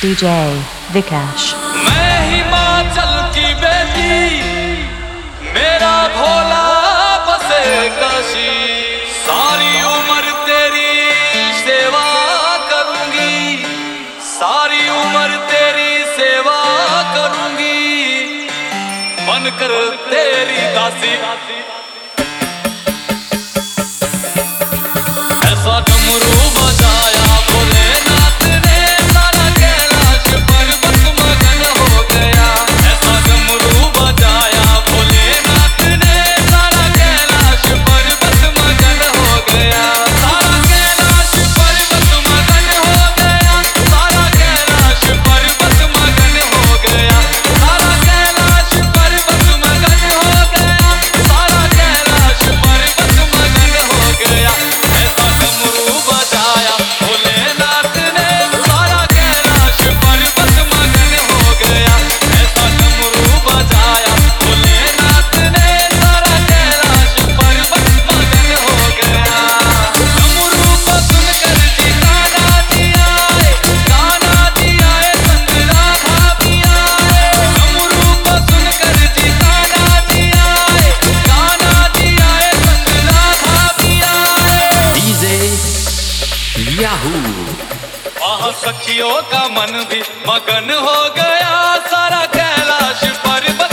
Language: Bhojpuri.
DJ Vikash. मैं हिमाचल की बेटी, मेरा भोला बसे काशी, सारी उम्र तेरी सेवा करूंगी, सारी उम्र तेरी सेवा करूंगी, बनकर तेरी दासी। ऐसा डमरू बजाया भोलेनाथ ने, सारा कैलाश पर्वत मगन हो गया। ऐसा डमरू बजाया भोलेनाथ ने, सारा कैलाश पर्वत मगन हो गया। सारा कैलाश पर्वत मगन हो गया, सारा कैलाश पर्वत मगन हो गया, सारा कैलाश पर्वत मगन हो गया, सारा कैलाश पर्वत मगन हो गया। ऐसा डमरू बजाया भोलेनाथ ने, सारा कैलाश पर्वत मगन हो गया। ऐसा डमरू बजाया भोलेनाथ ने, सारा कैलाश पर्वत मगन हो गया। डमरू को सुनकर जी कान्हा जी आए, कान्हा जी आए संग राधा भी आए। डमरू को सुनकर जी कान्हा जी आए, कान्हा जी आए संग राधा भी आए। डीजे याहू सखियों का मन भी मगन हो गया, सारा कैलाश पर्वत